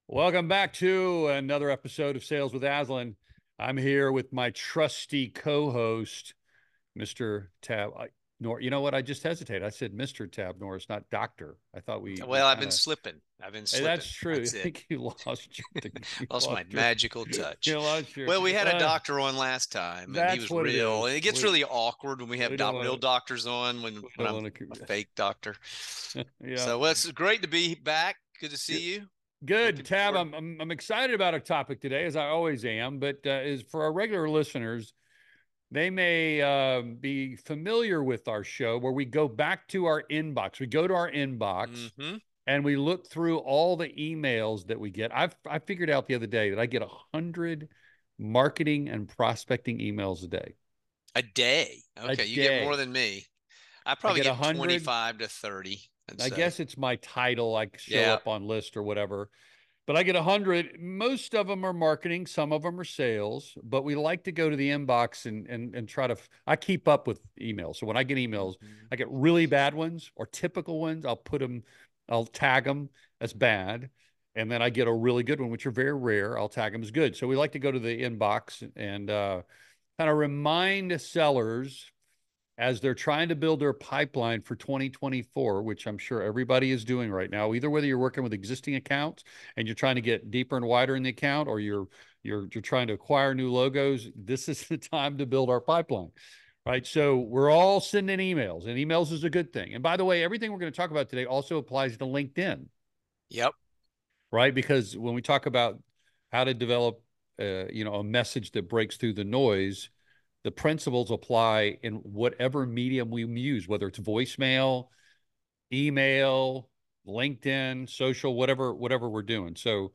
Welcome back to another episode of Sales with Aslan. I'm here with my trusty co-host, Mr. Tab Nor. You know what? I just hesitated. I said Mr. Tab Norris, not Doctor. I thought we Well, I've kind been of. slipping. I've been Hey, slipping. that's true. I That's it. think you lost you Lost my lost your magical touch. you lost your. Well, we had a doctor on last time, and he That's was what it real. is. And it gets really awkward when we have We don't real want doctors on we when don't I'm want a to. fake doctor. Yeah. So, well, it's great to be back. Good to see you. Good, Looking Tab. forward. I'm excited about our topic today, as I always am. But is for our regular listeners, they may be familiar with our show where we go back to our inbox. We go to our inbox Mm-hmm. and we look through all the emails that we get. I figured out the other day that I get 100 marketing and prospecting emails a day. A day. A Okay, you get more day. than me. I I probably get get 100. 25 to 30, I'd I say. guess it's my title. I show Yeah. up on list or whatever. But I get 100. Most of them are marketing, some of them are sales, but we like to go to the inbox and try to. I keep up with emails. So when I get emails, Mm-hmm. I get really bad ones or typical ones. I'll tag them as bad. And then I get a really good one, which are very rare. I'll tag them as good. So we like to go to the inbox and kind of remind sellers as they're trying to build their pipeline for 2024, which I'm sure everybody is doing right now, either whether you're working with existing accounts and you're trying to get deeper and wider in the account, or you're trying to acquire new logos, this is the time to build our pipeline. Right. So we're all sending emails, and emails is a good thing. And by the way, everything we're going to talk about today also applies to LinkedIn, Yep. right? Because when we talk about how to develop, a message that breaks through the noise, the principles apply in whatever medium we use, whether it's voicemail, email, LinkedIn, social, whatever we're doing. So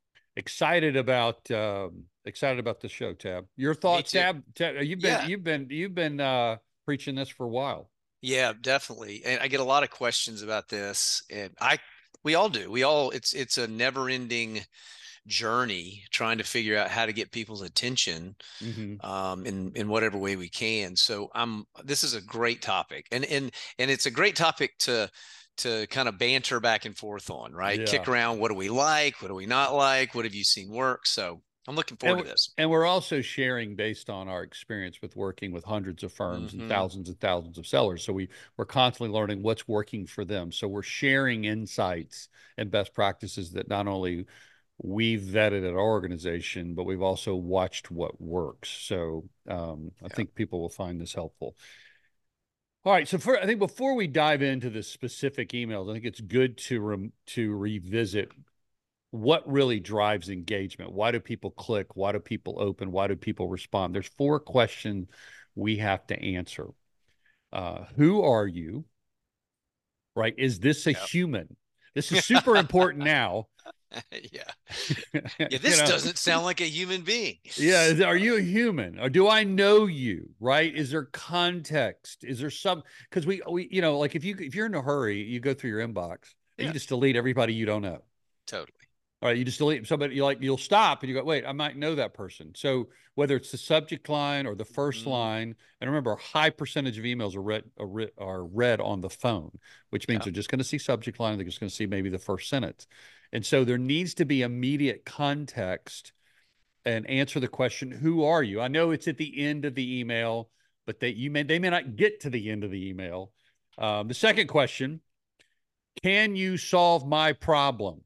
excited about the show, Tab. Your Me thoughts, too. Tab, Yeah. you've been preaching this for a while. Yeah, definitely. And I get a lot of questions about this. And we all do. It's a never ending journey trying to figure out how to get people's attention Mm-hmm. in whatever way we can. So this is a great topic. And it's a great topic to kind of banter back and forth on, right? Yeah. Kick around what do we like? What do we not like? What have you seen work? So I'm looking forward And to this. and we're also sharing based on our experience with working with hundreds of firms Hmm. and thousands of sellers. So we're constantly learning what's working for them. So we're sharing insights and best practices that not only we've vetted at our organization, but we've also watched what works. So I Yeah. think people will find this helpful. All right. So I think before we dive into the specific emails, I think it's good to revisit what really drives engagement. Why do people click? Why do people open? Why do people respond? There's four questions we have to answer. Who are you? Right? Is this a Yeah. human? This is super important now. Yeah. Yeah. you This know, doesn't sound like a human being. yeah. Are you a human, or do I know you? Right? Is there context? Is there some? Because like if you're in a hurry, you go through your inbox and you Yeah, just delete everybody you don't know. totally. All right, you just delete somebody. You'll stop and you go, wait, I might know that person. So whether it's the subject line or the first Mm, line, and remember, a high percentage of emails are read on the phone, which means yeah. they're just going to see subject line. They're just going to see maybe the first sentence, and so there needs to be immediate context and answer the question, "Who are you?" I know it's at the end of the email, but they may not get to the end of the email. The second question: Can you solve my problem?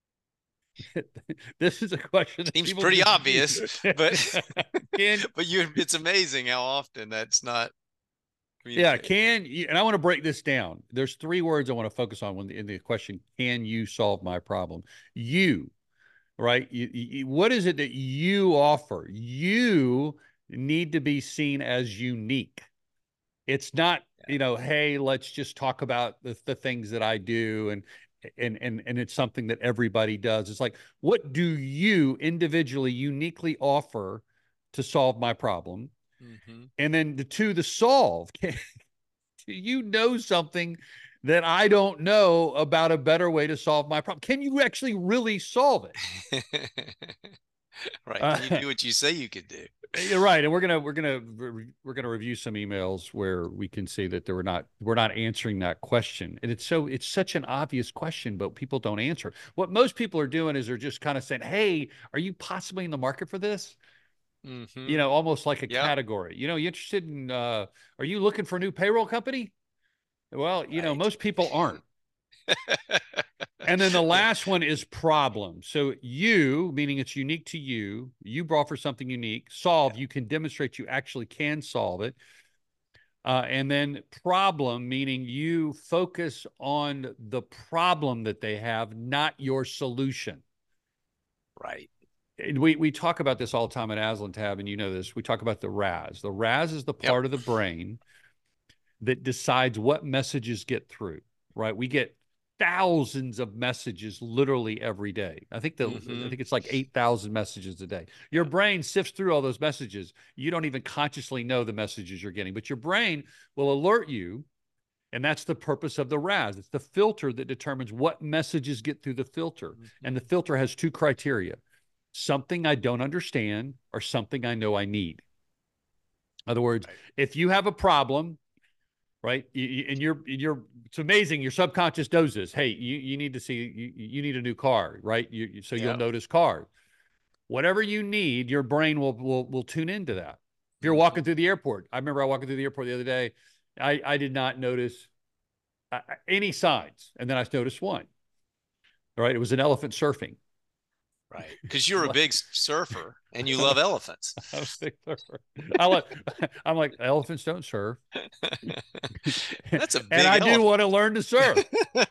This is a question that Seems people pretty just obvious, but can but it's amazing how often that's not yeah communicated. can you, and I want to break this down. There's three words I want to focus on in the question, can you solve my problem? You, right? What is it that you offer? You need to be seen as unique. It's not, Yeah. hey, let's just talk about the things that I do, and it's something that everybody does. It's like, what do you individually uniquely offer to solve my problem? Hmm. And then the solve. Do you know something that I don't know about a better way to solve my problem? Can you actually really solve it? Right. Can you Uh, do what you say you could do? You're right, and we're gonna review some emails where we can see that we're not answering that question, and it's such an obvious question, but people don't answer. What most people are doing is they're just kind of saying, "Hey, are you possibly in the market for this?" Mm-hmm. Almost like a Yep. category. You interested in? Are you looking for a new payroll company? Well, Right. most people aren't. And then the Yeah. last one is problem. So you, meaning it's unique to you, you brought for something unique. Solve, Yeah. you can demonstrate you actually can solve it. And then problem, meaning you focus on the problem that they have, not your solution. Right. And we talk about this all the time at Aslan Tab, and you know this. We talk about the RAS. The RAS is the Yep. part of the brain that decides what messages get through, right? We get thousands of messages literally every day. I think Mm-hmm. it's like 8,000 messages a day. Your Yep. brain sifts through all those messages. You don't even consciously know the messages you're getting, but your brain will alert you. And that's the purpose of the RAS. It's the filter that determines what messages get through the filter. And Mm-hmm. the filter has two criteria: something I don't understand or something I know I need. In other words, Right. if you have a problem, right? And it's amazing. Your subconscious knows this. Hey, you need to see, you need a new car, right? So you'll Yep. notice cars. Whatever you need, your brain will tune into that. If you're walking Mm-hmm. through the airport, I remember I walking through the airport the other day. I did not notice any signs, and then I noticed one. Right, it was an elephant surfing. Right. Because you're a big surfer and you love elephants. I'm a big surfer. I like, I'm like, elephants don't surf, That's a and big I do elephant. want to learn to surf.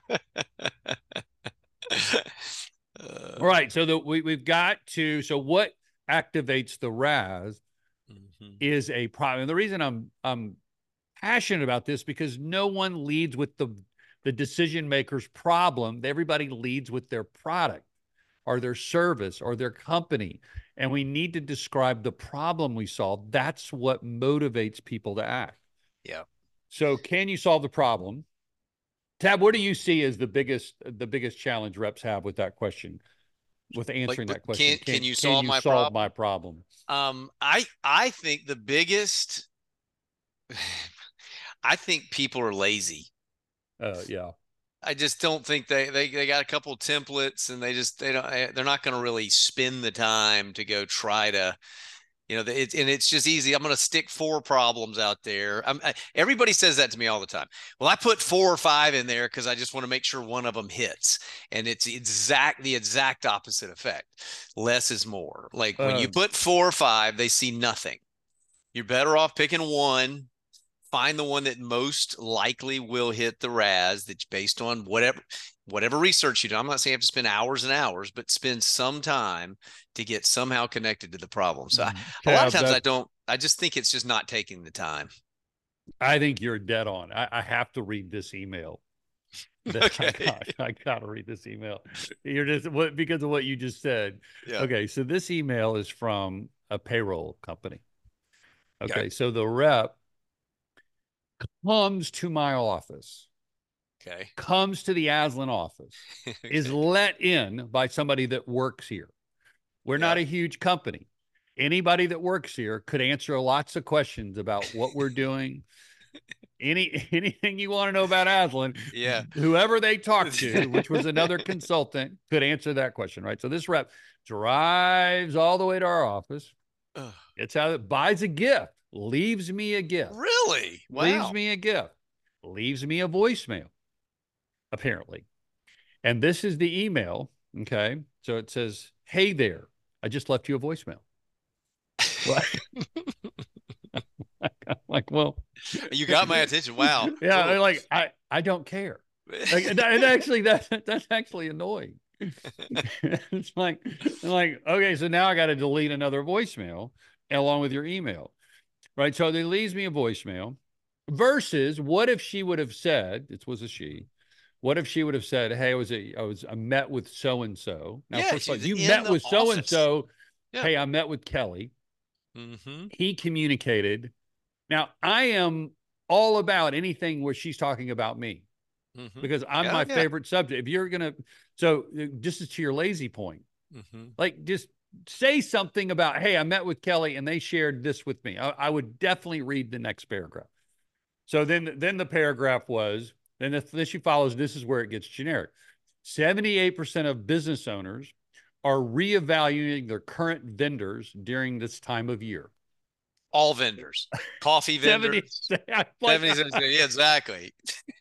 All uh, right. So we've got to, so what activates the RAS mhm. is a problem. And the reason I'm passionate about this, because no one leads with the decision maker's problem. Everybody leads with their product or their service or their company. And we need to describe the problem we solve. That's what motivates people to act. Yeah. So can you solve the problem? Tab, what do you see as the biggest challenge reps have with that question? With Like, answering but that question, can you can solve you my solve my problem? problem? I think the biggest I think people are lazy. Yeah. I just don't think they got a couple of templates and they don't they're not going to really spend the time to go try to and it's just easy. I'm going to stick four problems out there. Everybody says that to me all the time. Well, I put four or five in there because I just want to make sure one of them hits, and it's the exact opposite effect. Less is more. Like when you Uh, put four or five, they see nothing. You're better off picking one, find the one that most likely will hit the RAS that's based on whatever research you do. I'm not saying you have to spend hours and hours, but spend some time to get somehow connected to the problem. So a lot of Tab, times that I just think it's just not taking the time. I think you're dead on. I have to read this email. That I Okay. got. I got to read this email. You're just what because of what you just said. Yeah. Okay, so this email is from a payroll company. Okay. Okay, so the rep comes to my office, Okay. comes to the Aslan office, is Okay. let in by somebody that works here. We're not Yeah. a huge company. Anybody that works here could answer lots of questions about what we're doing. Anything you want to know about Aslan, Yeah. whoever they talked to, which was another consultant, could answer that question, right? So this rep drives all the way to our office. It's how it buys a gift, leaves me a gift, Really? leaves Wow. me a gift, leaves me a voicemail, apparently. And this is the email. Okay. So it says, "Hey there, I just left you a voicemail." Well, I'm like, well, You got my attention. Wow. yeah, Whoa. like I don't care. Like, and actually, that's actually annoying. It's like, okay, so now I got to delete another voicemail along with your email, right? So it leaves me a voicemail. Versus, what if she would have said, it was a she. What if she would have said, "Hey, I met with so and so." Now, Yeah, first of all, she's you in met the with so and office. so. Yeah. Hey, I met with Kelly. Mm-hmm. He communicated. Now, I am all about anything where she's talking about me Mm-hmm. because I'm Yeah, my yeah. favorite subject. If you're gonna, so just to your lazy point, Mm-hmm. like just say something about, hey, I met with Kelly and they shared this with me. I would definitely read the next paragraph. So then the paragraph was, then she follows, this is where it gets generic. 78% of business owners are reevaluating their current vendors during this time of year. All vendors, coffee vendors, 70, yeah, exactly.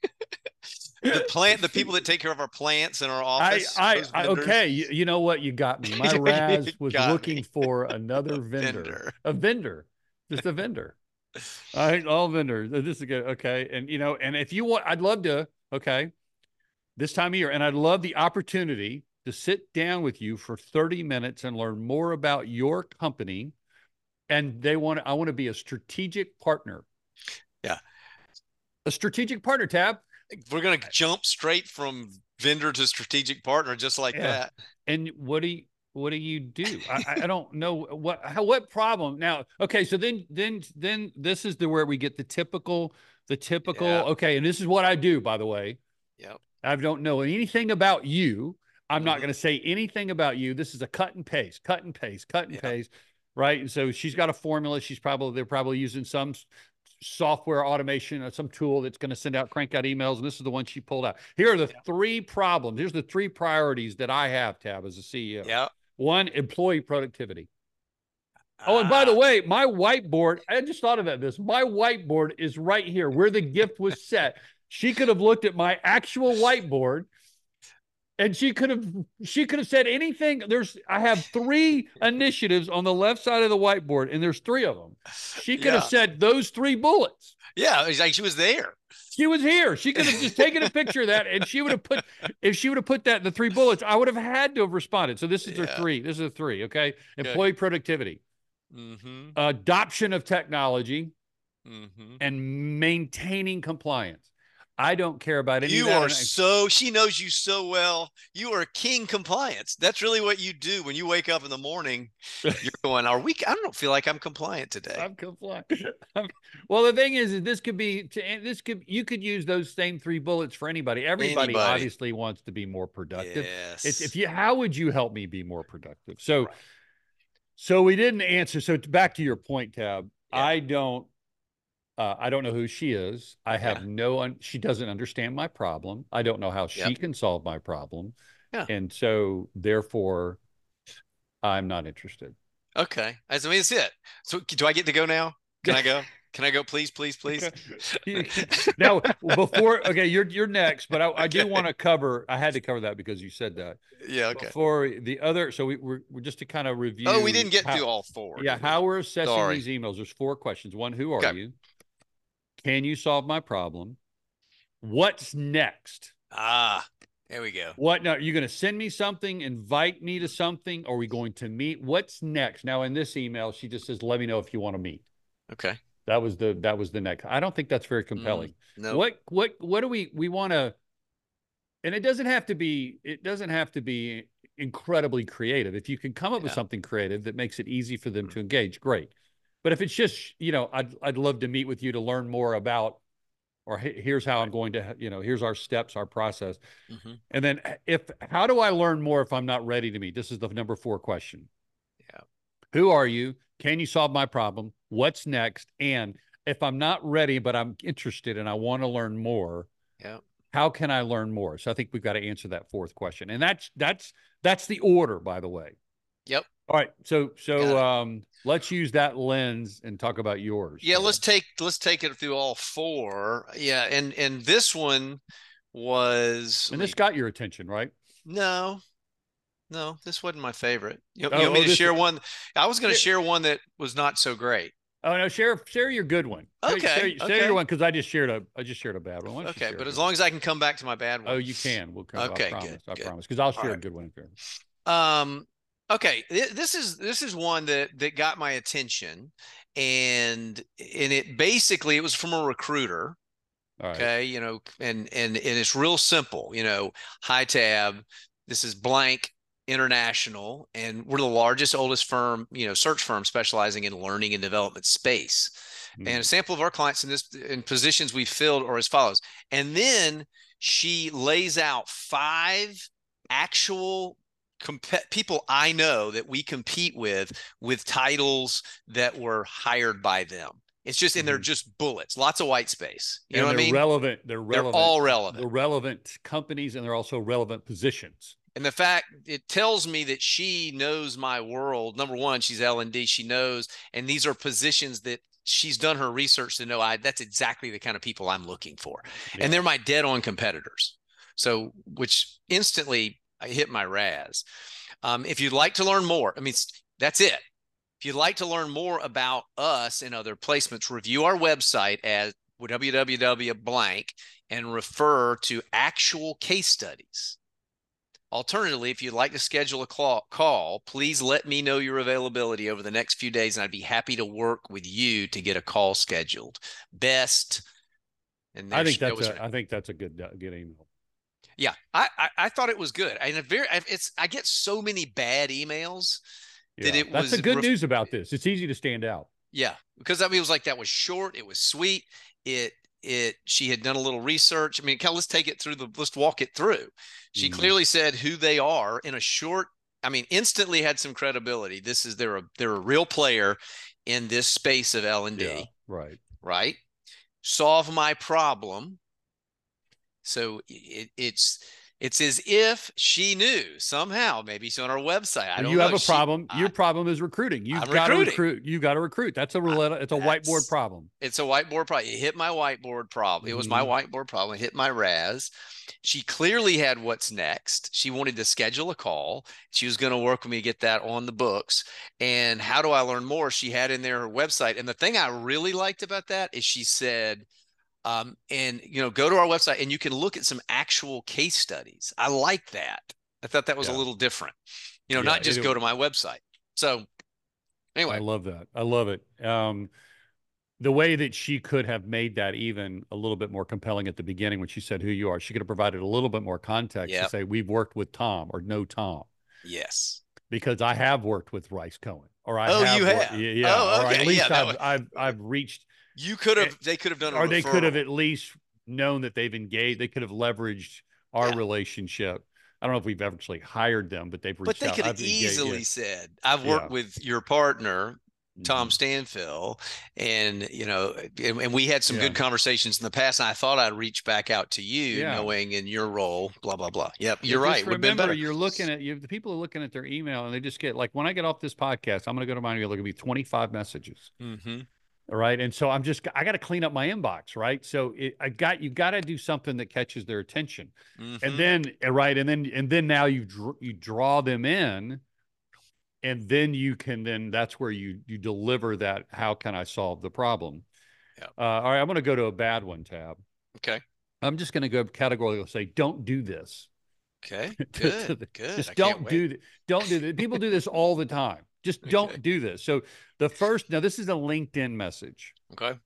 The people that take care of our plants in our office. Okay, you know what? You got me. My Raz was looking for another vendor. A vendor. Just a vendor. All right, all vendors. This is good. Okay. And and if you want, I'd love to, okay, this time of year, and I'd love the opportunity to sit down with you for 30 minutes and learn more about your company. And I want to be a strategic partner. Yeah. A strategic partner, Tab. We're going to jump straight from vendor to strategic partner just like that. And what do you do? I don't know what problem now. Okay. So then this is where we get the typical, okay. And this is what I do, by the way. Yep. I don't know anything about you. I'm not going to say anything about you. This is a cut and paste, right? And so she's got a formula. They're probably using some software automation or some tool that's going to send out crank out emails. And this is the one she pulled out. Here are the three problems. Here's the three priorities that I have, Tab, as a CEO. Yeah. One, employee productivity. Oh, and by the way, my whiteboard, I just thought about this. My whiteboard is right here where the gift was set. She could have looked at my actual whiteboard and she could have said anything. I have 3 initiatives on the left side of the whiteboard, and there's 3 of them. She could have said those 3 bullets. Yeah, it's like she was there. She was here. She could have just taken a picture of that, and if she would have put that in the 3 bullets, I would have had to have responded. So this is their 3. This is the 3. Okay. Employee productivity, adoption of technology, and maintaining compliance. I don't care about any of that. She knows you so well. You are king compliance. That's really what you do when you wake up in the morning. You're going, I don't feel like I'm compliant today. I'm compliant. Well, the thing is you could use those same 3 bullets for anybody. Everybody obviously wants to be more productive. Yes. How would you help me be more productive? So we didn't answer. So back to your point, Tab, I don't know who she is. I have she doesn't understand my problem. I don't know how she can solve my problem. Yeah. And so therefore I'm not interested. Okay. That's it. So do I get to go now? Can I go? Can I go, please? Now, you're next, but I do want to cover, I had to cover that because you said that. Yeah, okay. For the other, so we're just to kind of review. Oh, we didn't get to all 4. Yeah, how we're assessing these emails. There's 4 questions. 1, who are you? Can you solve my problem? What's next? There we go. What now? Are you going to send me something, invite me to something? Are we going to meet? What's next? Now, in this email, she just says, let me know if you want to meet. Okay. That was the next. I don't think that's very compelling. No. What do we want to, and it doesn't have to be incredibly creative. If you can come up with something creative that makes it easy for them to engage, great. But if it's just, I'd love to meet with you to learn more about, or here's how I'm going to, here's our steps, our process. And then how do I learn more if I'm not ready to meet? This is the number 4 question. Yeah. Who are you? Can you solve my problem? What's next? And if I'm not ready, but I'm interested and I want to learn more, how can I learn more? So I think we've got to answer that 4th question. And that's the order, by the way. Yep. All right. So let's use that lens and talk about yours. Yeah, let's take it through all 4. Yeah, and this one was, and this got your attention, right? No, this wasn't my favorite. You want me to share one? I was going to share one that was not so great. Oh no, share your good one. Okay, share your one, because I just shared a bad one. Okay, but as long as I can come back to my bad one. Oh, you can. We'll come. Okay, I promise, because I'll share a good one. Okay, this is one that got my attention, and it was from a recruiter. All right. Okay, and it's real simple. Hi Tab, this is blank International, and we're the largest, oldest firm, search firm specializing in learning and development space. And a sample of our clients in positions we filled are as follows. And then she lays out 5 actual people I know that we compete with titles that were hired by them. It's just, and they're just bullets, lots of white space. You know what I mean? Relevant. They're all relevant. They're relevant companies, and they're also relevant positions. And the fact, it tells me that she knows my world. Number one, she's L&D. She knows, and these are positions that she's done her research to know that's exactly the kind of people I'm looking for. Yeah. And they're my dead on competitors. So, which instantly I hit my RAS. If you'd like to learn more, I mean, that's it. If you'd like to learn more about us and other placements, review our website at www.blank and refer to actual case studies. Alternatively, if you'd like to schedule a call, please let me know your availability over the next few days, and I'd be happy to work with you to get a call scheduled. Best. And I think that's a good email. Yeah, I thought it was good. And I get so many bad emails. Yeah, that's the good news about this. It's easy to stand out. Yeah, because I mean, it was like, that was short. It was sweet. She had done a little research. I mean, let's walk it through. She clearly said who they are in a short, I mean, instantly had some credibility. They're a real player in this space of L&D. Yeah, right. Right. Solve my problem. So it's as if she knew somehow. Maybe she's on our website. I don't know. You have a problem. Your problem is recruiting. You've got to recruit. You got to recruit. It's a whiteboard problem. It's a whiteboard problem. It hit my whiteboard problem. It was my whiteboard problem. It hit my RAS. She clearly had what's next. She wanted to schedule a call. She was going to work with me to get that on the books. And how do I learn more? She had in there her website. And the thing I really liked about that is she said, and go to our website and you can look at some actual case studies. I like that. I thought that was a little different, not just go to my website. So anyway, I love that. I love it. The way that she could have made that even a little bit more compelling at the beginning when she said who you are, she could have provided a little bit more context to say, we've worked with Tom or know Tom. Yes. Because I have worked with Rice Cohen, or you have. Yeah. Oh, okay. Or at least I've reached. They could have done, or they could have at least known that they've engaged. They could have leveraged our relationship. I don't know if we've actually hired them, but they've reached out. But they could have easily said, I've worked with your partner, Tom Stanfill, and and we had some good conversations in the past. And I thought I'd reach back out to you, knowing in your role, blah blah blah. Yep, you're right. Remember, you're looking at the people are looking at their email, and they just get like, when I get off this podcast, I'm going to go to mine. Look at me, 25 messages. All right. And so I got to clean up my inbox. Right. So you got to do something that catches their attention. And then, And then now you draw them in, and then that's where you deliver that. How can I solve the problem? Yeah. All right. I'm going to go to a bad one, Tab. Okay. I'm just going to go categorically say, don't do this. Okay. Good. Just don't do this. People do this all the time. Just don't do this. So now this is a LinkedIn message. Okay.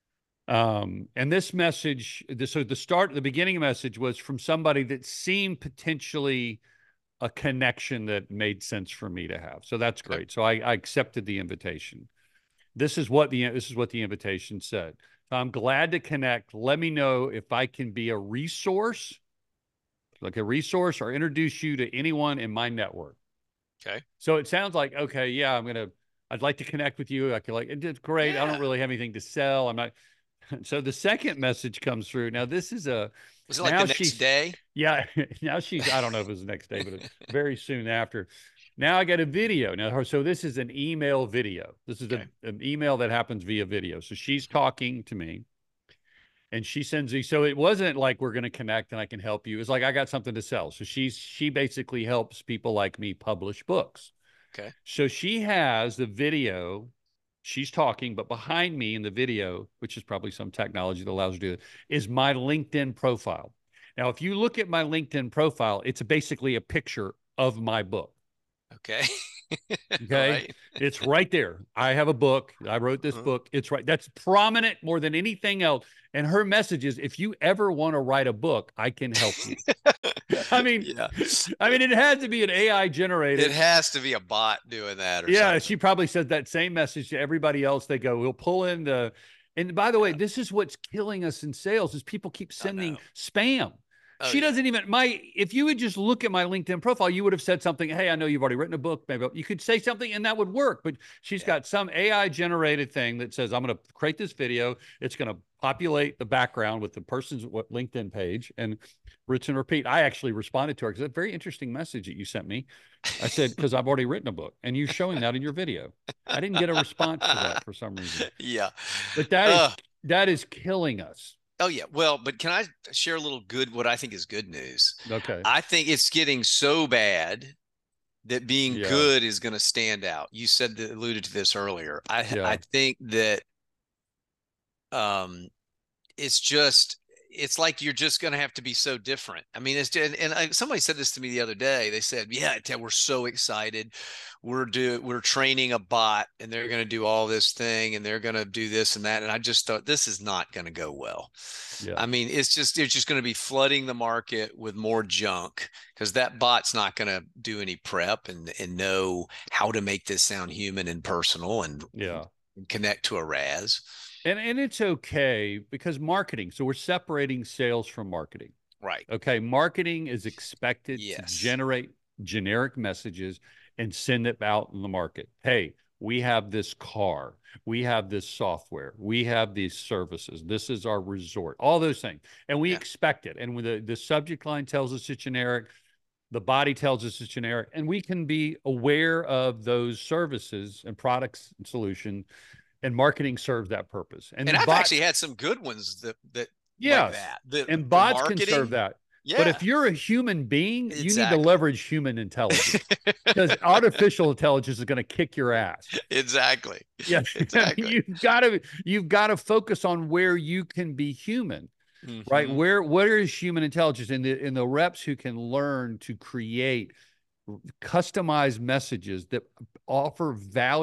And this message, the beginning message was from somebody that seemed potentially a connection that made sense for me to have. So that's great. Okay. So I accepted the invitation. This is what the invitation said. I'm glad to connect. Let me know if I can be a resource, or introduce you to anyone in my network. Okay. So it sounds like, okay, yeah, I'd like to connect with you. I feel it's great. Yeah. I don't really have anything to sell. I'm not. So the second message comes through. Now this is was it like the next day? Yeah. Now I don't know if it was the next day, but it's very soon after. Now I got a video. Now, so this is an email video. This is an email that happens via video. So she's talking to me. And she sends me, so it wasn't like we're going to connect and I can help you. It's like, I got something to sell. So she basically helps people like me publish books. Okay. So she has the video, she's talking, but behind me in the video, which is probably some technology that allows her to do it, is my LinkedIn profile. Now, if you look at my LinkedIn profile, it's basically a picture of my book. Okay. Okay. Right. It's right there. I have a book. I wrote this book. It's right. That's prominent more than anything else. And her message is, if you ever want to write a book, I can help you. I mean, it had to be an AI generated. It has to be a bot doing that. Or something. She probably said that same message to everybody else. They go, we'll pull in and by the way, this is what's killing us in sales is people keep sending spam. Oh She yeah. doesn't even if you would just look at my LinkedIn profile, you would have said something. Hey, I know you've already written a book. Maybe you could say something and that would work. But she's Yeah. got some AI generated thing that says, I'm going to create this video. It's going to populate the background with the person's LinkedIn page and rinse and repeat. I actually responded to her because it's a very interesting message that you sent me. I said, because I've already written a book and you're showing that in your video. I didn't get a response to that for some reason. Yeah. But Uh, that is killing us. oh yeah. Well, but can I share a little good, what I think is good news? Okay. I think it's getting so bad that being Yeah. good is going to stand out. You said that, alluded to this earlier. I Yeah. think that um it's just, it's like you're just going to have to be so different. I mean, it's just, and somebody said this to me the other day. They said, "Yeah, Ted, we're so excited. We're training a bot, and they're going to do all this thing, and they're going to do this and that." And I just thought, this is not going to go well. Yeah. I mean, they're just going to be flooding the market with more junk because that bot's not going to do any prep and know how to make this sound human and personal and Yeah. connect to a RAS. And it's okay because marketing. So we're separating sales from marketing. Right. Okay. Marketing is expected to Yes. generate generic messages and send it out in the market. Hey, we have this car. We have this software. We have these services. This is our resort. All those things. And we Yeah. expect it. And when the subject line tells us it's generic, the body tells us it's generic, and we can be aware of those services and products and solutions, and marketing serves that purpose. And And then I've actually bots, had some good ones that like yes, that and for bots can serve marketing. that. But Yeah, if you're a human being, you need to exactly. leverage human intelligence because artificial intelligence is going to kick your ass. Exactly. Yeah, Exactly. you've got to focus on where you can be human, right? Hmm. Where is human intelligence in the reps who can learn to create customized messages that offer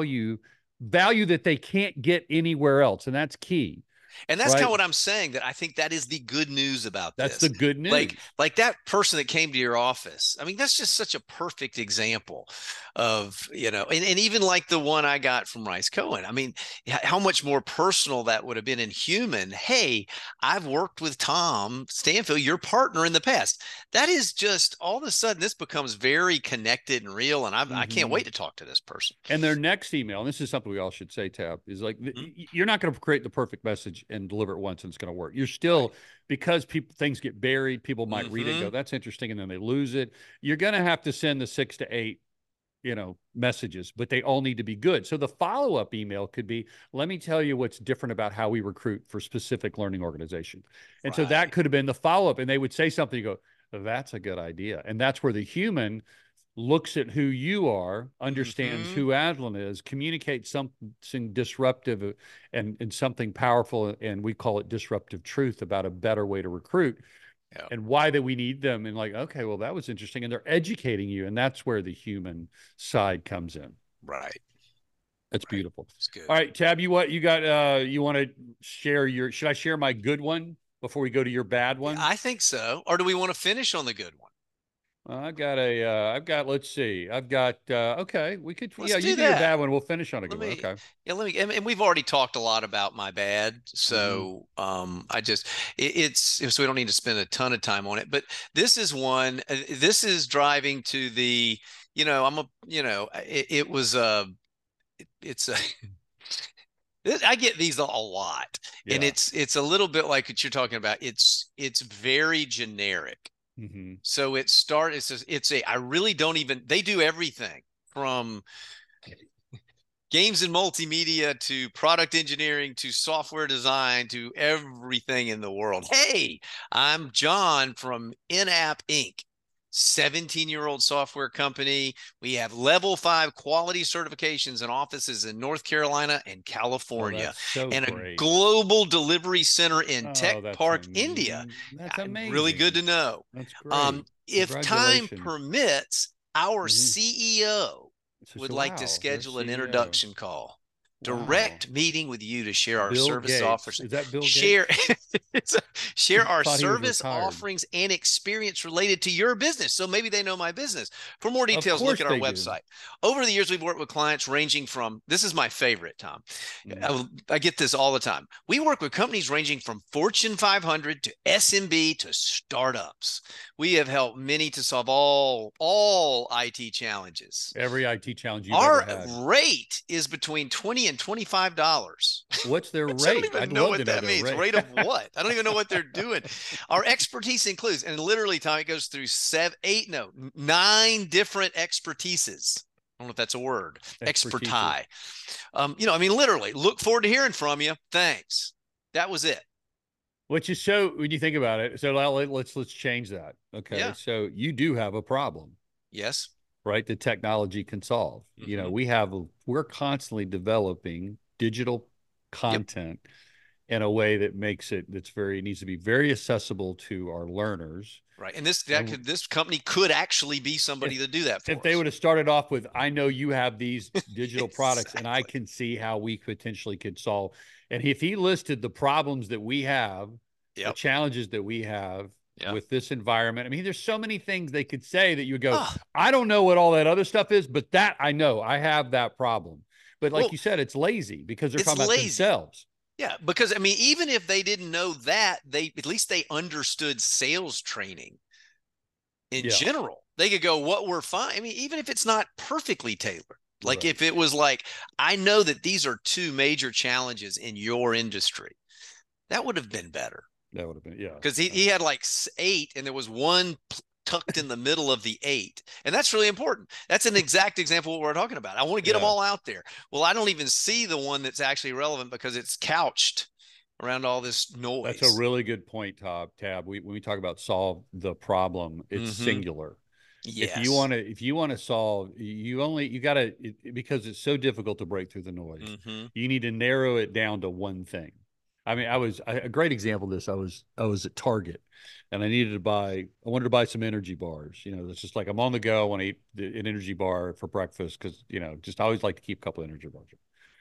value that they can't get anywhere else, and that's key, And that's kind of right? what I'm saying, that I think that is the good news about That's the this. good news. Like that person that came to your office. I mean, that's just such a perfect example of, and even like the one I got from Rice Cohen. I mean, how much more personal that would have been in human. Hey, I've worked with Tom Stanfield, your partner in the past. That is just, all of a sudden this becomes very connected and real. And I can't Mm-hmm. wait to talk to this person. And their next email, and this is something we all should say, Tab, is like Mm-hmm. you're not going to create the perfect message and deliver it once and it's going to work. You're Right. still, because things get buried, people might read it and Mm-hmm. go, "That's interesting," and then they lose it. You're going to have to send the 6 to 8, messages, but they all need to be good. So the follow-up email could be, "Let me tell you what's different about how we recruit for specific learning organization." And so that Right. could have been the follow-up, and they would say something, you go, "That's a good idea." And that's where the human looks at who you are, understands Mm-hmm. who Aslan is, communicates something disruptive and something powerful, and we call it disruptive truth about a better way to recruit Yeah. and why that we need them. And like, okay, well, that was interesting. And they're educating you. And that's where the human side comes in. Right. That's Right. beautiful. It's good. All right, Tab, you got you want to share should I share my good one before we go to your bad Yeah, one? I think so. Or do we want to finish on the good one? I've got, let's see, okay, Let's you do do your that. bad one. We'll finish on a Let good one. me, Okay. yeah, and we've already talked a lot about my bad. Hmm. So, I just, so we don't need to spend a ton of time on it, but this is one, this is driving to the, it was, it's a, I get these a lot, and Yeah. it's a little bit like what you're talking about. It's very generic. Hmm. So I really don't even, they do everything from games and multimedia to product engineering to software design to everything in the world. Hey, I'm John from In-App Inc., 17-year-old software company. We have level 5 quality certifications in offices in North Carolina and Oh, California, that's so and a great. global delivery center in Tech Oh, Park, India. that's Really good to amazing. know. That's great. If time Congratulations. permits, our Hmm. CEO So, would like to wow, their schedule an CEO. introduction call, Wow. direct meeting with you to share our Bill service Gates. offers. Is that Bill Share, Gates? Share our Thought he was service retired. offerings and experience related to your business. So maybe they know my business. For more Of details, look course at our they do. website. Over the years, we've worked with clients ranging from, this is my favorite, Tom. Mm. I get this all the time. We work with companies ranging from Fortune 500 to SMB to startups. We have helped many to solve all IT challenges. Every IT challenge you've ever Our had. rate is between $20 and $25. What's their Which I don't rate? even I'd know love what to know that their means. rate. Rate of what? I don't even know what they're doing. Our expertise includes, and literally, Tom, it goes through 9 different expertises. I don't know if that's a word. Expertise. I mean, literally, look forward to hearing from you. Thanks. That was it. Which is so when you think about it. So let's change that. Okay. Yeah. So you do have a problem, Yes. right? The technology can solve. We're constantly developing digital Yep. content in a way that makes it needs to be very accessible to our learners. Right. And this company could actually be somebody to do that for if they us. would have started off with, I know you have these digital products and I Exactly. can see how we potentially could solve. And if he listed the problems that we have, the Yep. challenges that we have Yep. with this environment, I mean, there's so many things they could say that you would go, Oh, I don't know what all that other stuff is, but that I know I have that problem. But like well, you said, it's lazy because they're it's talking about lazy. themselves. Yeah, because I mean, even if they didn't know that, they at least they understood sales training in Yeah. general. They could go, what we're fine. I mean, even if it's not perfectly tailored, like Right. if it was like, I know that these are 2 major challenges in your industry, that would have been better. That would have been, yeah. Because he had like 8 and there was one tucked in the middle of the 8. And that's really important. That's an exact example of what we're talking about. I want to get them all out there. Well, I don't even see the one that's actually relevant because it's couched around all this noise. That's a really good point, Tab. When we talk about solve the problem, it's singular. Yes. If you want to solve, you got to, because it's so difficult to break through the noise. You need to narrow it down to one thing. I mean, a great example of this. I was at Target, and I wanted to buy some energy bars. It's just like I'm on the go. I want to eat an energy bar for breakfast because just I always like to keep a couple of energy bars.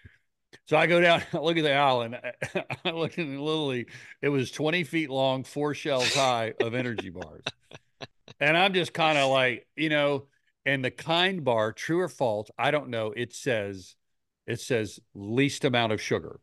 So I go down, I look at the aisle, and I look at literally, it was 20 feet long, 4 shelves high of energy bars. And I'm just kind of like, and the kind bar, true or false, I don't know. It says least amount of sugar.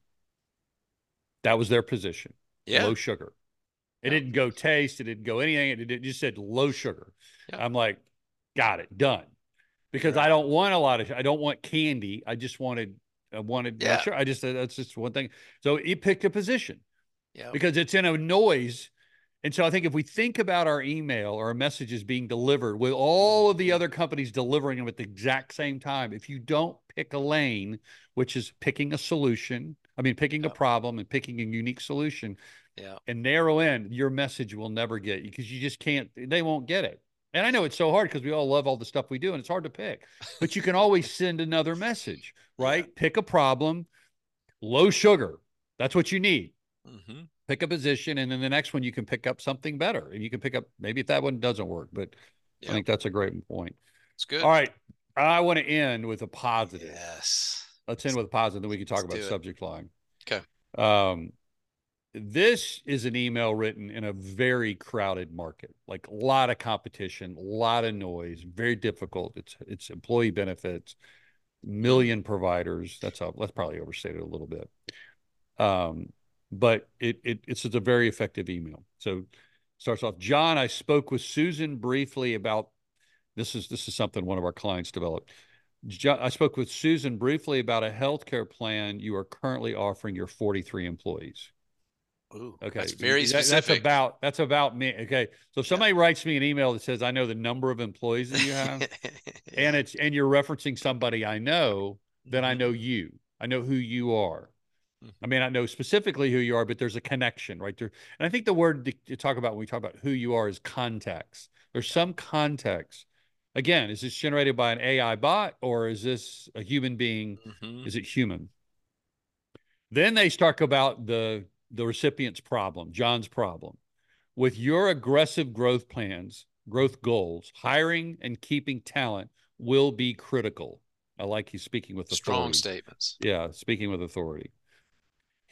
That was their position. Yeah. Low sugar. It didn't go taste. It didn't go anything. It just said low sugar. Yeah. I'm like, got it, done. Because I don't want I don't want candy. I wanted no sugar. That's just one thing. So it picked a position because it's in a noise. And so I think if we think about our email or our messages being delivered with all of the other companies delivering them at the exact same time, if you don't pick a lane, which is picking a solution, picking a problem and picking a unique solution and narrow in, your message will never get you because you just can't, they won't get it. And I know it's so hard because we all love all the stuff we do and it's hard to pick, but you can always send another message, right? Pick a problem, low sugar. That's what you need. Pick a position, and then the next one you can pick up something better. And you can pick up, maybe if that one doesn't work, but I think that's a great point. It's good. All right. I want to end with a positive. Yes. Let's end with a positive, then we can talk about subject line. Okay. This is an email written in a very crowded market, like a lot of competition, a lot of noise, very difficult. It's employee benefits, million providers. That's probably overstated a little bit. But it's a very effective email. So it starts off, John, I spoke with Susan briefly about, this is something one of our clients developed. I spoke with Susan briefly about a healthcare plan you are currently offering your 43 employees. Ooh, okay. That's very specific. That's about me. Okay. So if somebody writes me an email that says, I know the number of employees that you have and you're referencing somebody I know, then I know you. I know who you are. I may not know specifically who you are, but there's a connection right there. And I think the word to talk about when we talk about who you are is context. There's some context. Again, is this generated by an AI bot or is this a human being? Is it human? Then they talk about the recipient's problem, John's problem. With your aggressive growth plans, growth goals, hiring and keeping talent will be critical. I like he's speaking with authority. Strong statements. Yeah, speaking with authority.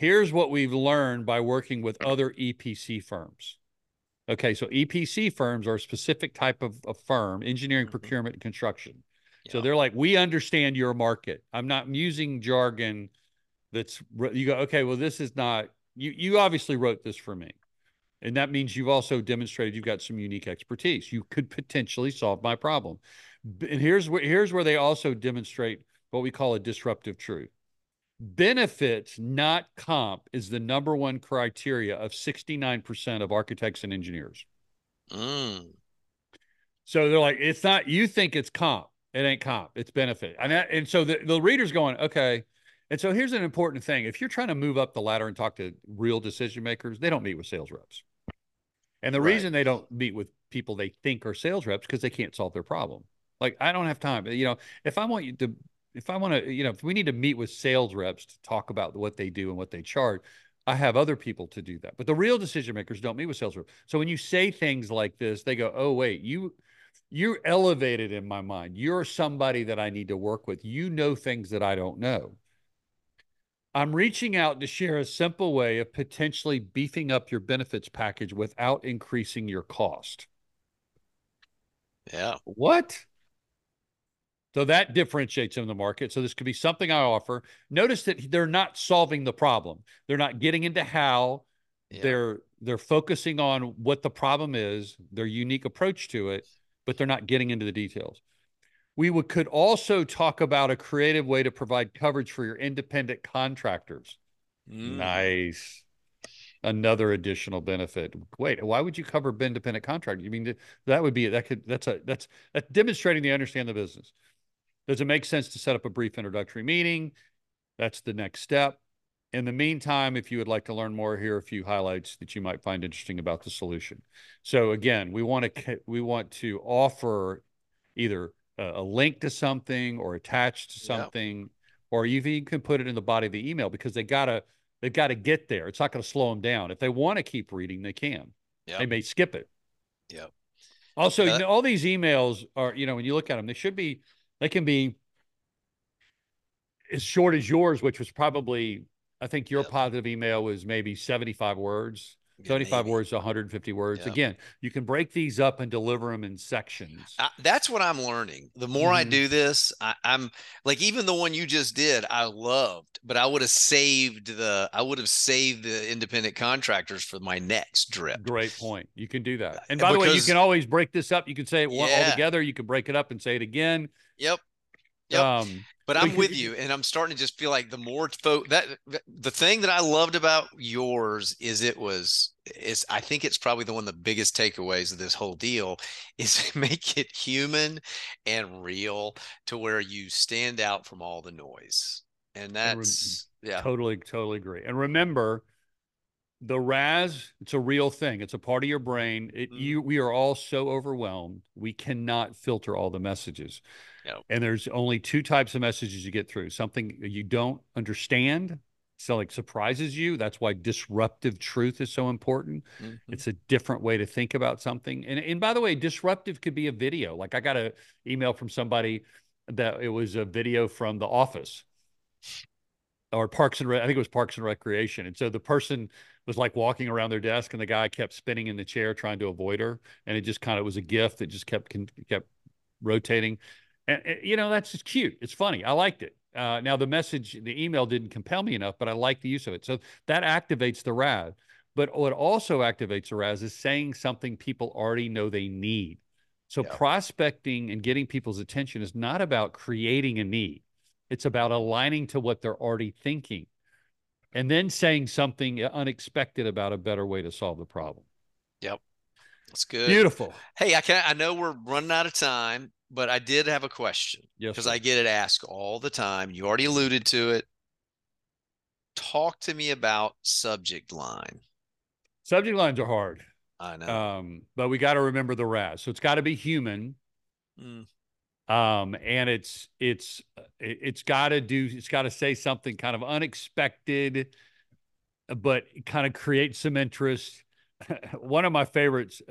Here's what we've learned by working with other EPC firms. Okay, so EPC firms are a specific type of firm, engineering, Mhm. procurement, and construction. So Yeah. they're like, we understand your market. I'm not using jargon that's, you go, okay, well, this is not, you obviously wrote this for me. And that means you've also demonstrated you've got some unique expertise. You could potentially solve my problem. And here's where they also demonstrate what we call a disruptive truth. Benefits, not comp, is the number one criteria of 69% of architects and engineers. Mm. So they're like, it's not, you think it's comp. It ain't comp, it's benefit. And so the reader's going, okay. And so here's an important thing. If you're trying to move up the ladder and talk to real decision makers, they don't meet with sales reps. And the Right. reason they don't meet with people they think are sales reps because they can't solve their problem. Like, I don't have time. If I want you to, if I want to, if we need to meet with sales reps to talk about what they do and what they charge, I have other people to do that. But the real decision makers don't meet with sales reps. So when you say things like this, they go, "Oh, wait, you're elevated in my mind. You're somebody that I need to work with. You know things that I don't know. I'm reaching out to share a simple way of potentially beefing up your benefits package without increasing your cost." Yeah. What? So that differentiates them in the market. So this could be something I offer. Notice that they're not solving the problem. They're not getting into how. Yeah. They're focusing on what the problem is, their unique approach to it, but they're not getting into the details. Could also talk about a creative way to provide coverage for your independent contractors. Mm. Nice. Another additional benefit. Wait, why would you cover independent contractor? You mean that would be that's demonstrating they understand the business. Does it make sense to set up a brief introductory meeting? That's the next step. In the meantime, if you would like to learn more, here are a few highlights that you might find interesting about the solution. So again, we want to offer either a link to something or attached to Yeah. something, or you even can put it in the body of the email because they've got to get there. It's not going to slow them down. If they want to keep reading, they can. Yeah. They may skip it. Yeah. Also, Yeah. all these emails are, when you look at them, they can be as short as yours, which was probably, I think your Yeah. positive email was maybe 75 words, Yeah. 75 Maybe. words to 150 words. Yeah. Again, you can break these up and deliver them in sections. That's what I'm learning. The more I Mm-hmm. do this, I'm like, even the one you just did, I loved, but I would have saved the independent contractors for my next drip. Great point. You can do that. And by the way, you can Because always break this up. You can say it all yeah, together. You can break it up and say it again. yep, yep. Um, But so you I'm with can, you, and I'm starting to just feel like the more the thing that I loved about yours is I think it's probably one of the biggest takeaways of this whole deal is make it human and real to where you stand out from all the noise. And and that's yeah. totally, totally agree. And remember, the RAS, it's a real thing. It's a part of your brain. Mm, We are all so overwhelmed. We cannot filter all the messages. yeah. And there's only two types of messages you get through. Something you don't understand, so like surprises you. That's why disruptive truth is so important. Mhm. It's a different way to think about something. And by the way, disruptive could be a video. Like I got an email from somebody that it was a video from The Office or I think it was Parks and Recreation. And so the person was like walking around their desk, and the guy kept spinning in the chair trying to avoid her, and it just kind of was a GIF that just kept rotating. And that's just cute. It's funny. I liked it. Now the email didn't compel me enough, but I like the use of it. So that activates the RAS. But what also activates the RAS is saying something people already know they need. So Yeah. prospecting and getting people's attention is not about creating a need. It's about aligning to what they're already thinking and then saying something unexpected about a better way to solve the problem. Yep. That's good. Beautiful. Hey, I know we're running out of time, but I did have a question Yes, because I sir. get it asked all the time. You already alluded to it. Talk to me about subject line. Subject lines are hard, I know. but we got to remember the RAS. So it's got to be human, Mm, and it's got to say something kind of unexpected, but kind of create some interest. One of my favorites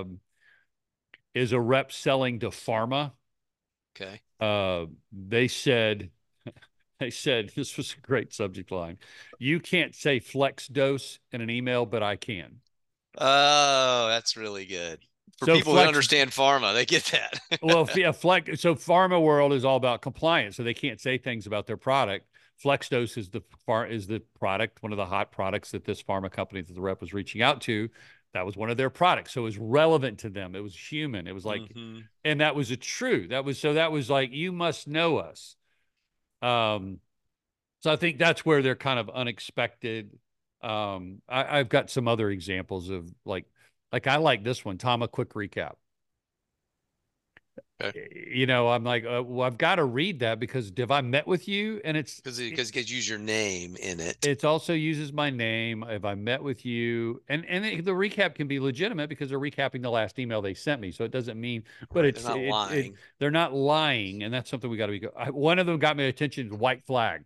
is a rep selling to pharma. okay. They said They said, this was a great subject line. You can't say flex dose in an email, but I can. Oh, that's really good. For So people who flex, understand pharma, they get well, that. yeah, flex. So pharma world is all about compliance, so they can't say things about their product. FlexDose is the product, one of the hot products that this pharma company that the rep was reaching out to. That was one of their products, so it was relevant to them. It was human. It was like, Hmm. and that was a true. That was like, you must know us. Um, so I think that's where they're kind of unexpected. I've got some other examples of like I like this one, Tom. A quick recap. Okay. I'm like, well, I've got to read that because have I met with you? And Because use your name in it. it's also uses my name. Have I met with you? The recap can be legitimate because they're recapping the last email they sent me. So it doesn't mean, but Right. They're not lying. they're not lying, and that's something we got to be. One of them got my attention. White flag.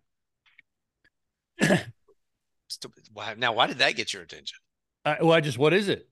Now, why did that get your attention? What is it?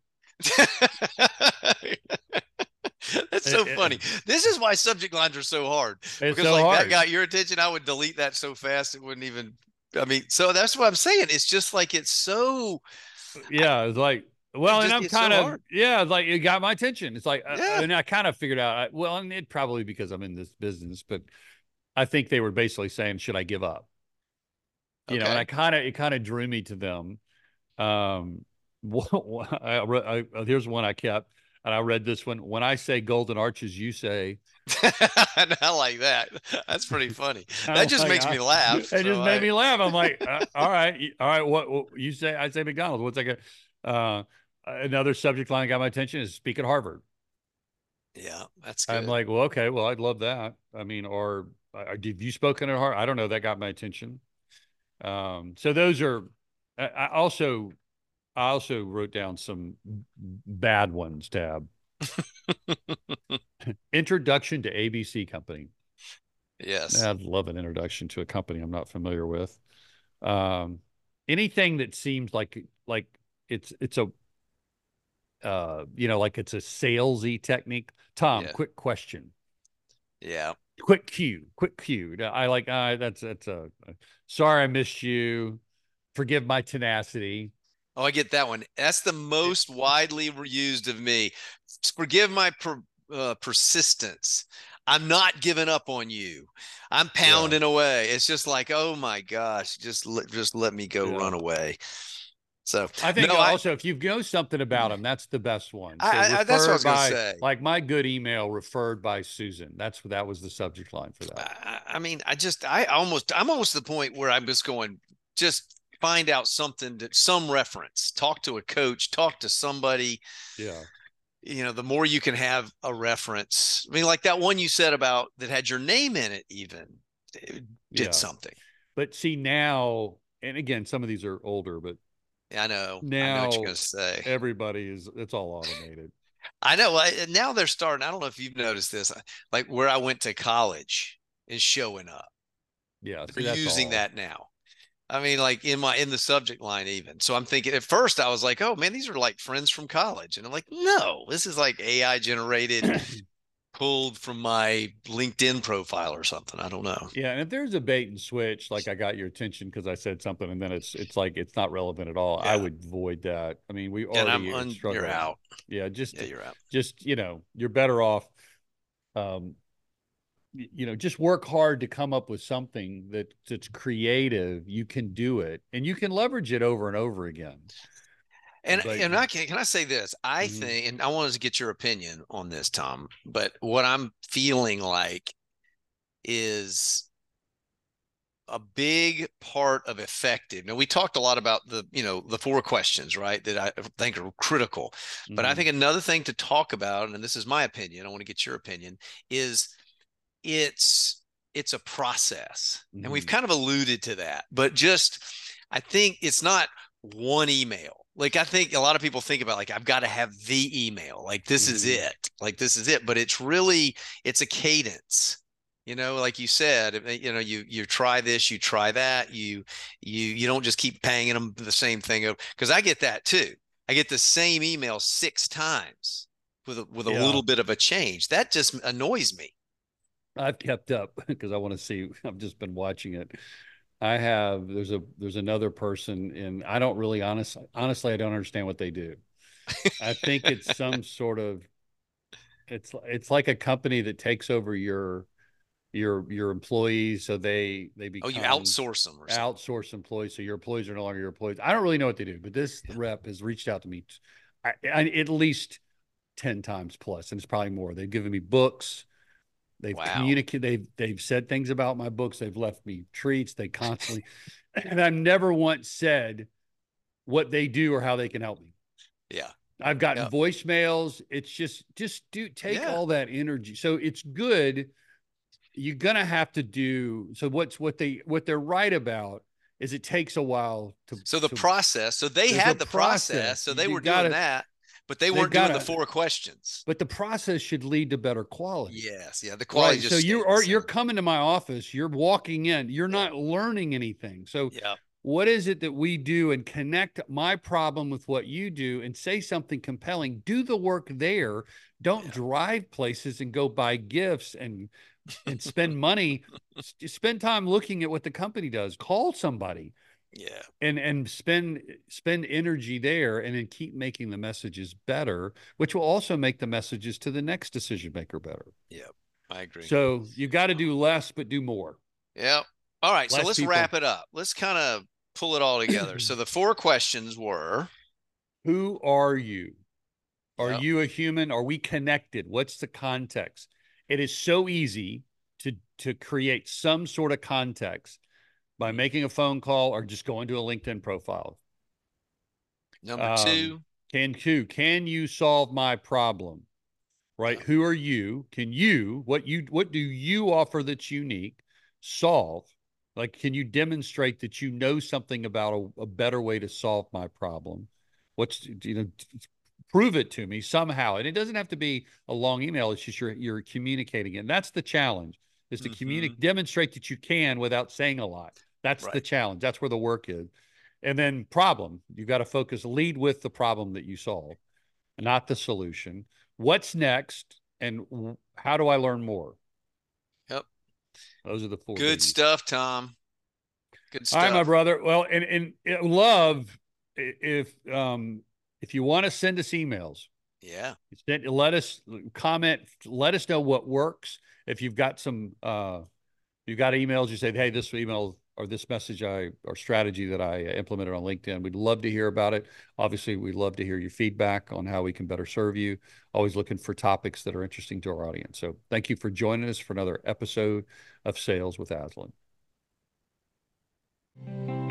That's so funny. This is why subject lines are so hard. It's Because so like that hard. got your attention, I would delete that so fast it wouldn't even. I mean, so that's what I'm saying. It's just like it's so. Yeah, it's like, well, and I'm It's so kind of, hard. yeah, it's like it got my attention. It's like, Yeah. and I kind of figured out, well, and it probably because I'm in this business, but I think they were basically saying, should I give up? And Okay. it kind of drew me to them. Um, here's one I kept, and I read this one. When I say golden arches, you say, I like that. That's pretty funny. That I'm just like, makes me laugh. it So just made I, me laugh. I'm like, all right. What you say? I say McDonald's. What's like another subject line got my attention is speak at Harvard. yeah, that's I'm good. like, well, okay, well, I'd love that. I mean, or did you spoken at Harvard? I don't know. That got my attention. So those are. I also wrote down some bad ones. Tab introduction to ABC Company. Yes. I'd love an introduction to a company I'm not familiar with. Um, anything that seems like it's a like it's a salesy technique. Tom, Yeah. quick question. Yeah. Quick cue. I like that's a sorry I missed you. Forgive my tenacity. Oh, I get that one. That's the It, most widely used of me. Forgive my persistence. I'm not giving up on you. I'm yeah, pounding away. It's just like, oh my gosh, just let me go yeah. run away. So I no, think also if you know something about them, that's the best one. So that's what I was referred gonna by, say. like my good email referred by Susan. That was the subject line for that. I mean, I'm almost to the point where I'm just going, just find out something that some reference, talk to a coach, talk to somebody. Yeah, The more you can have a reference. I mean, like that one you said about that had your name in it, even it did yeah. something. But see now, and again, some of these are older, but Yeah, I know what you're now gonna say. it's all automated. I know. Now they're starting. I don't know if you've noticed this, like where I went to college is showing up. Yeah, They're see, that's using all. that now. I mean, like in the subject line even. So I'm thinking at first I was like, oh man, these are like friends from college. And I'm like, no, this is like AI generated, pulled from my LinkedIn profile or something. I don't know. Yeah, and if there's a bait and switch, like I got your attention because I said something, and then it's like it's not relevant at all. I Yeah. would avoid that. I mean, we And already are you're struggling. out. Yeah, Yeah, you're out. just you're better off. Um, just work hard to come up with something that's creative. You can do it, and you can leverage it over and over again. But And can I say this? I mhm, think, and I wanted to get your opinion on this, Tom, but what I'm feeling like is a big part of effective. Now we talked a lot about the four questions, right? That I think are critical. But I mhm, think another thing to talk about, and this is my opinion, I want to get your opinion, is it's it's a process. And we've mhm, kind of alluded to that, but just I think it's not one email. Like I think a lot of people think about like I've got to have the email. Like this is mhm. it. Like this is it, but it's a cadence. Like you said, you try this, you try that, you don't just keep paying them the same thing because I get that too. I get the same email 6 times with a Yeah. little bit of a change. That just annoys me. I've kept up because I want to see. I've just been watching it. I have. There's another person, and I don't really honestly I don't understand what they do. I think it's some sort of it's like a company that takes over your employees, so they Oh, you become outsource them or something. outsource employees, so your employees are no longer your employees. I don't really know what they do, but this rep has reached out to me at least 10 times plus, and it's probably more. They've given me books. They've Wow. communicated. They've said things about my books. They've left me treats. They constantly, and I've never once said what they do or how they can help me. Yeah. I've gotten Yeah. voicemails. It's just do take Yeah. all that energy. So it's good. You're gonna have to do so. What they're right about is it takes a while So the to process, so they there's a had the process, process. so they You were doing gotta that, but they they've weren't doing the gotta, four questions. but the process should lead to better quality. Yes. Yeah. The quality Right. So just stayed the you're same. coming to my office, you're walking in, you're Yeah. not learning anything. So Yeah. what is it that we do and connect my problem with what you do and say something compelling? Do the work there. Don't Yeah. drive places and go buy gifts and spend money. Spend time looking at what the company does. Call somebody Yeah. and spend energy there and then keep making the messages better, which will also make the messages to the next decision maker better. Yeah. I agree. So you got to do less, but do more. Yeah. All right. So Less let's people. wrap it up. Let's kind of pull it all together. So the four questions were, Who are you? Are yeah. you a human? Are we connected? What's the context? It is so easy to create some sort of context by making a phone call or just going to a LinkedIn profile. Number Um, two, can you solve my problem? Right? yeah. Who are you? What do you offer that's unique? Solve. Like, can you demonstrate that you know something about a better way to solve my problem? What's, prove it to me somehow. And it doesn't have to be a long email. It's just you're communicating it. And that's the challenge, is to Mm-hmm. demonstrate that you can without saying a lot. That's the Right. challenge. That's where the work is. And then problem, you got to lead with the problem that you solve, not the solution. What's next? And how do I learn more? Yep. Those are the four Good biggies. stuff, Tom. Good All right, my stuff. brother. Well, and love if you want to send us emails, Yeah. let us comment, let us know what works. If you've got you've got emails, you say, hey, this email or this message or strategy that I implemented on LinkedIn, we'd love to hear about it. Obviously, we'd love to hear your feedback on how we can better serve you. Always looking for topics that are interesting to our audience. So thank you for joining us for another episode of Sales with Aslan.